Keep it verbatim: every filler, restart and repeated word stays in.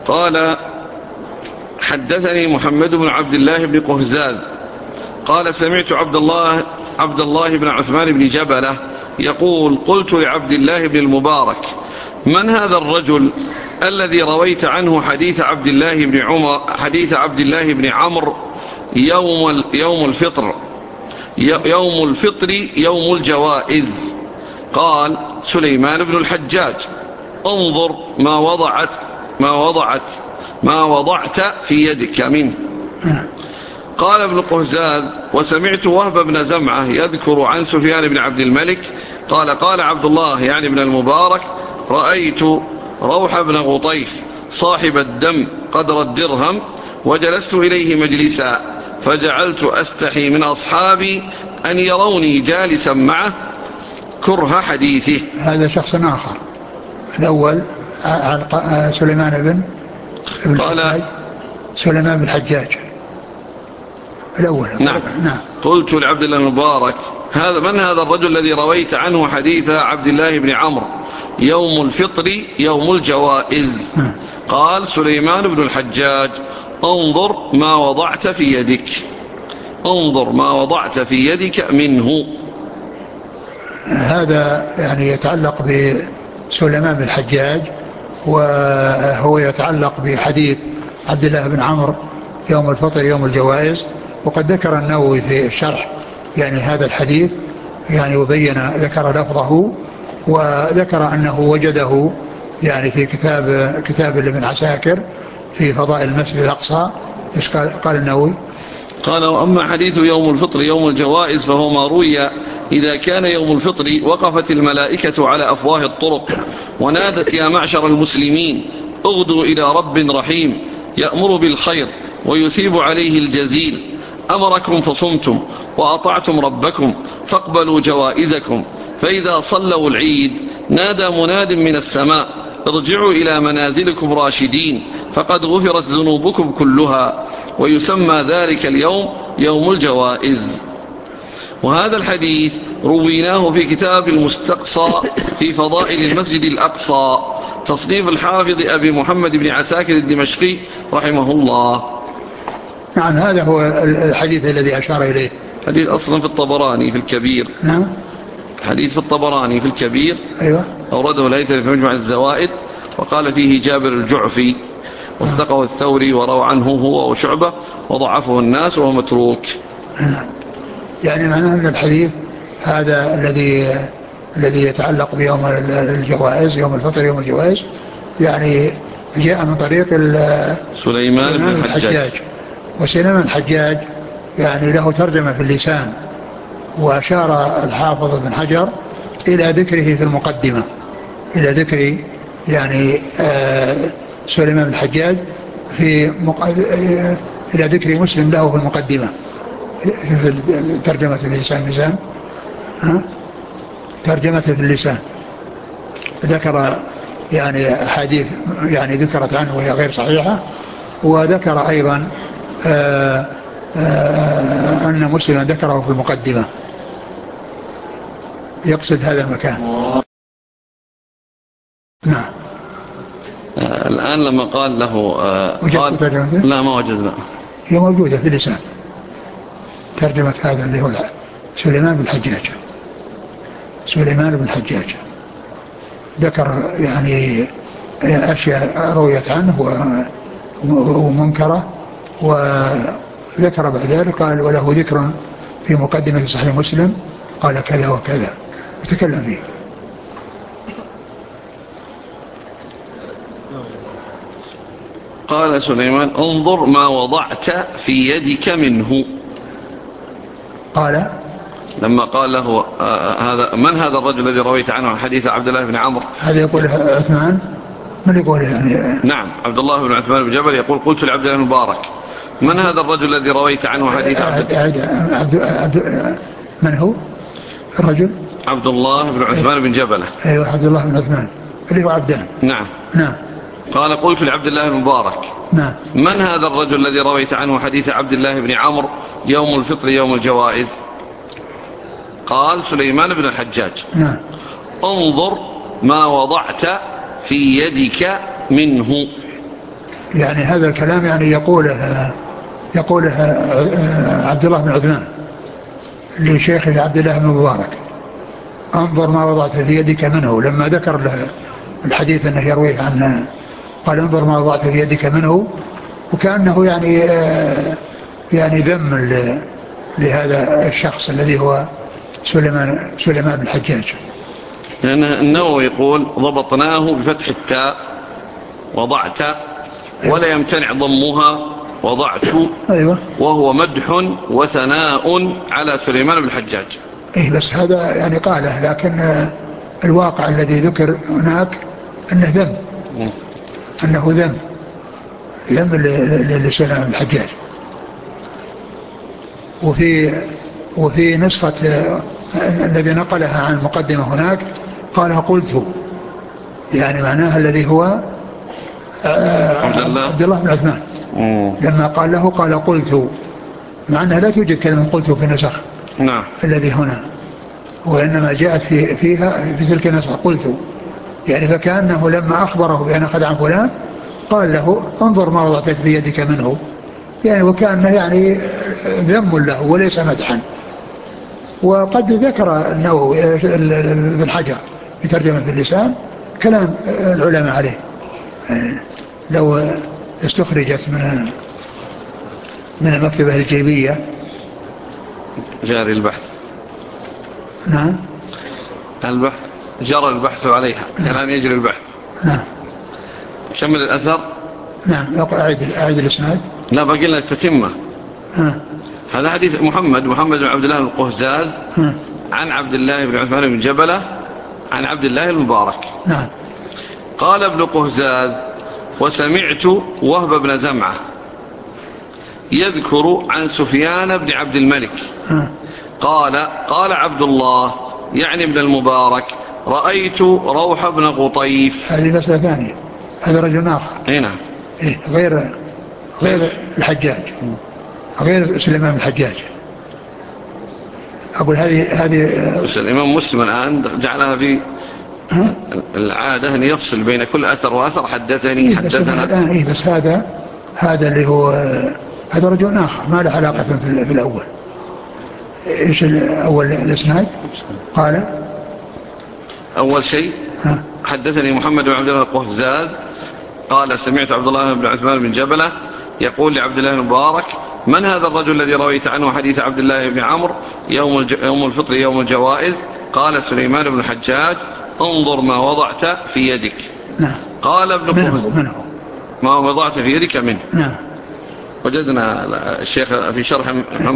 قال حدثني محمد بن عبد الله بن قهزاز قال سمعت عبد الله عبد الله بن عثمان بن جبلة يقول قلت لعبد الله بن المبارك من هذا الرجل الذي رويت عنه حديث عبد الله بن عمر حديث عبد الله بن عمرو يوم يوم الفطر يوم الفطر يوم الجوائز؟ قال سليمان بن الحجاج انظر ما وضعت ما وضعت ما وضعت في يدك منه. قال ابن قهزاز وسمعت وهب بن زمعة يذكر عن سفيان بن عبد الملك قال قال عبد الله يعني بن المبارك رأيت روح بن غطيف صاحب الدم قدر الدرهم وجلست إليه مجلسا فجعلت أستحي من أصحابي أن يروني جالسا معه كره حديثه. هذا شخص آخر. الأول سليمان بن قال سليمان بن الحجاج الأول. نعم. نعم. قلت لعبد الله المبارك هذا من هذا الرجل الذي رويت عنه حديث عبد الله بن عمرو يوم الفطر يوم الجوائز؟ نعم. قال سليمان بن الحجاج انظر ما وضعت في يدك انظر ما وضعت في يدك منه. هذا يعني يتعلق بسليمان بن الحجاج وهو يتعلق بحديث عبد الله بن عمرو يوم الفطر يوم الجوائز. وقد ذكر النووي في الشرح يعني هذا الحديث يعني وبين ذكر لفظه وذكر أنه وجده يعني في كتاب كتاب لابن عساكر في فضائل المسجد الأقصى. ايش قال قال النووي؟ قال وأما حديث يوم الفطر يوم الجوائز فهو ما روي إذا كان يوم الفطر وقفت الملائكة على أفواه الطرق ونادت يا معشر المسلمين اغدوا إلى رب رحيم يأمر بالخير ويثيب عليه الجزيل أمركم فصمتم وأطعتم ربكم فاقبلوا جوائزكم. فإذا صلوا العيد نادى مناد من السماء ارجعوا إلى منازلكم راشدين فقد غفرت ذنوبكم كلها ويسمى ذلك اليوم يوم الجوائز. وهذا الحديث رويناه في كتاب المستقصى في فضائل المسجد الأقصى تصنيف الحافظ أبي محمد بن عساكر الدمشقي رحمه الله. نعم. هذا هو الحديث الذي أشار إليه. حديث أصلا في الطبراني في الكبير. نعم. حديث في الطبراني في الكبير. أيوة. أورده الهيثمي في مجمع الزوائد وقال فيه جابر الجعفي وثقه الثوري وروى عنه هو وشعبة وضعفه الناس وهو متروك. نعم. يعني معناه أن الحديث هذا الذي الذي يتعلق بيوم الجوائز يوم الفطر يوم الجوائز يعني جاء من طريق سليمان بن الحجاج. وسليمان الحجاج يعني له ترجمة في اللسان وأشار الحافظ بن حجر إلى ذكره في المقدمة إلى ذكر يعني آه سليمان بن الحجاج في مق... آه إلى ذكر مسلم له في المقدمة في ترجمة في اللسان ميزان ها ترجمته في اللسان ذكر يعني أحاديث يعني ذكرت عنه وهي غير صحيحة. وذكر أيضا آآ آآ أن مسلما ذكره في المقدمة يقصد هذا المكان. نعم. الآن لما قال له قال ترجمته؟ لا ما وجدنا. هي موجودة في اللسان ترجمة هذا اللي هو سليمان بن الحجاج. سليمان بن الحجاج ذكر يعني أشياء رويت عنه ومنكرة وذكر بعد ذلك قال وله ذكر في مقدمة صحيح مسلم قال كذا وكذا وتكلم فيه. قال سليمان انظر ما وضعت في يدك منه. قال لما قال له آه هذا من هذا الرجل الذي رويت عنه حديث عبد الله بن عمرو؟ هذا يقول عثمان من يقول يعني؟ نعم عبد الله بن عثمان بن جبل يقول قلت لعبد الله المبارك من هذا الرجل الذي رويت عنه حديث عبد عبد عبد من هو الرجل؟ عبد الله بن عثمان بن جبلة. ايوه عبد الله بن عثمان اللي هو عبدان. نعم. نعم. قال قلت لعبد الله المبارك نعم من هذا الرجل الذي رويت عنه حديث عبد الله بن عمرو يوم الفطر يوم الجوائز؟ قال سليمان بن الحجاج. نعم. انظر ما وضعت في يدك منه. يعني هذا الكلام يعني يقوله يقوله عبد الله بن عثمان لشيخه عبد الله بن مبارك: انظر ما وضعت في يدك منه. لما ذكر له الحديث انه يرويه عنه قال: انظر ما وضعت في يدك منه، وكأنه يعني يعني ذم لهذا الشخص الذي هو سليمان سليمان بن الحجاج. لأن النووي يقول: ضبطناه بفتح التاء وضعت، ولا يمتنع ضمها وضعت. أيوة. وهو مدح وثناء على سليمان بن الحجاج. إيه بس هذا يعني قاله، لكن الواقع الذي ذكر هناك أنه ذم أنه ذم ذم لسليمان بن الحجاج. وفي وفي نسخة الذي نقلها عن المقدمة هناك قال: قلت، يعني معناها الذي هو عبد الله عبد الله بن عثمان لما قال له قال: قلت، مع أنها لا توجد كلمة قلت في نسخ نعم الذي هنا، وإنما جاءت في فيها في تلك النسخة قلت، يعني فكأنه لما أخبره بأن أخذ عن فلان قال له: انظر ما وضعت في يدك منه، يعني وكأنه يعني ذم له وليس مدحا. وقد ذكر النووي ابن حجر في ترجمة اللسان كلام العلماء عليه، لو استخرجت من من المكتبة الجيبية. جاري البحث. نعم. البحث جرى البحث عليها. نعم. الآن يجري البحث. نعم. شمل الأثر. نعم. أعيد أعيد الإسناد. لا باقي لنا التتمة. ها. هذا حديث محمد محمد بن عبد الله بن القهزاز ها. عن عبد الله بن عثمان بن جبلة عن عبد الله المبارك. نعم. قال ابن قهزاز: وسمعت وهب بن زمعة يذكر عن سفيان بن عبد الملك ها. قال: قال عبد الله يعني ابن المبارك: رأيت روح بن غطيف. هذه مسألة ثانية، هذا رجل آخر. هنا إيه غير غير الحجاج، غير سليمان الحجاج. أقول هذه هذه بس الإمام مسلم الآن جعلها في العادة أن يفصل بين كل أثر وأثر: حدثني إيه حدثنا. الآن إيه بس هذا هذا اللي هو هذا رجل آخر ما له علاقة في, في الأول. إيش الأول الإسناد؟ قال: أول شيء ها. حدثني محمد بن عبد الله القهزاز قال: سمعت عبد الله بن عثمان بن جبلة يقول لعبد الله المبارك: من هذا الرجل الذي رويت عنه حديث عبد الله بن عمرو يوم, يوم الفطر يوم الجوائز؟ قال: سليمان بن الحجاج. انظر ما وضعت في يدك. نعم. قال ابن قهزاز: منه ما وضعت في يدك منه. نعم. وجدنا الشيخ في شرح